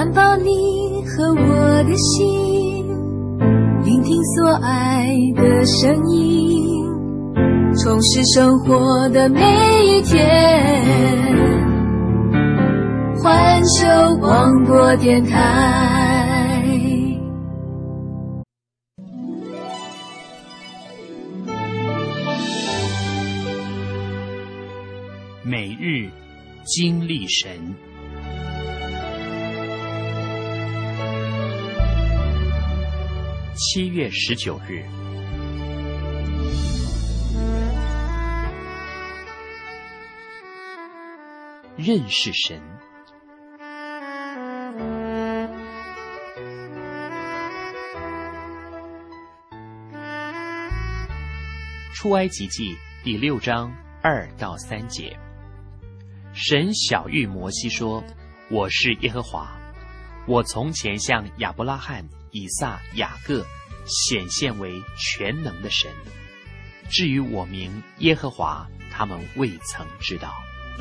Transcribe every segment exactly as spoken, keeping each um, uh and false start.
环抱你和我的心，聆听所爱的声音，充实生活的每一天。环球广播电台。 每日经历神。七月十九日，认识神。出埃及记第六章二到三节，神晓谕摩西说：“我是耶和华，我从前向亚伯拉罕、以撒、雅各显现为全能的神。至于我名耶和华，他们未曾知道。”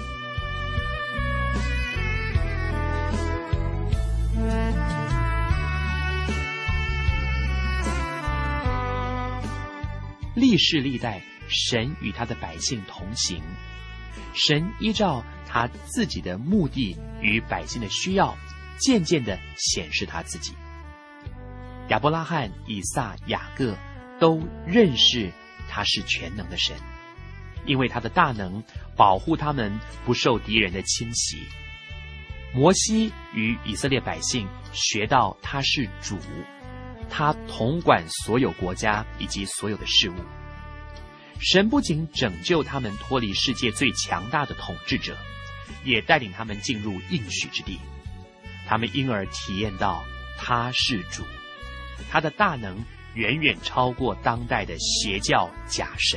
历世历代，神与他的百姓同行。神依照他自己的目的与百姓的需要，渐渐地显示他自己。亚伯拉罕、以撒、雅各都认识他是全能的神，因为他的大能保护他们不受敌人的侵袭。摩西与以色列百姓学到他是主，他统管所有国家以及所有的事物。神不仅拯救他们脱离世界最强大的统治者，也带领他们进入应许之地。他们因而体验到他是主，他的大能远远超过当代的邪教假神。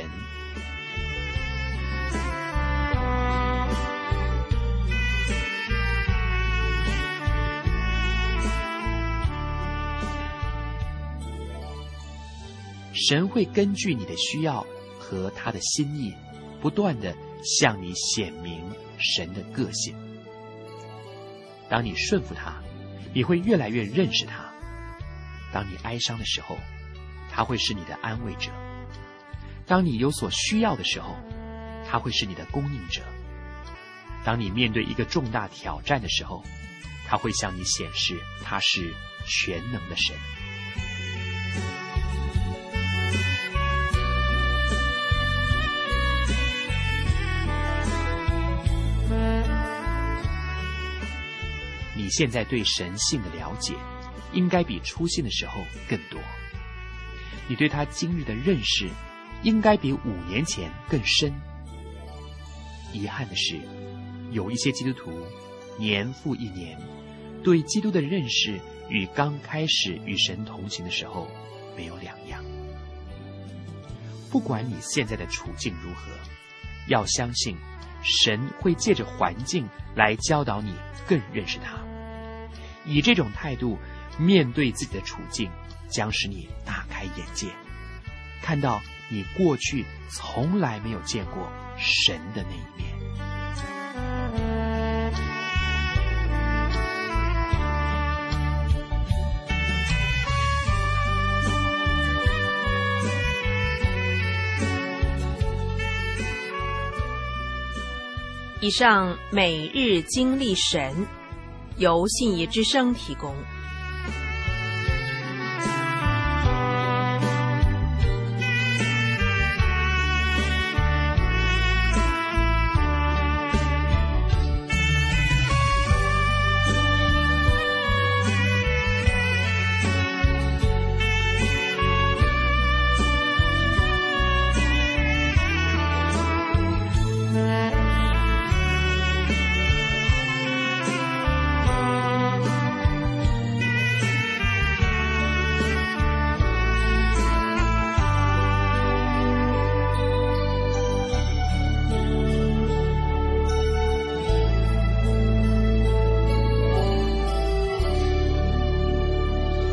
神会根据你的需要和他的心意，不断地向你显明神的个性。当你顺服他，你会越来越认识他。当你哀伤的时候，他会是你的安慰者；当你有所需要的时候，他会是你的供应者；当你面对一个重大挑战的时候，他会向你显示他是全能的神。你现在对神性的了解，应该比初信的时候更多。你对他今日的认识，应该比五年前更深。遗憾的是，有一些基督徒年复一年，对基督的认识与刚开始与神同行的时候没有两样。不管你现在的处境如何，要相信神会借着环境来教导你更认识他。以这种态度面对自己的处境，将使你大开眼界，看到你过去从来没有见过神的那一面。 以上每日经历神，由信义之声提供。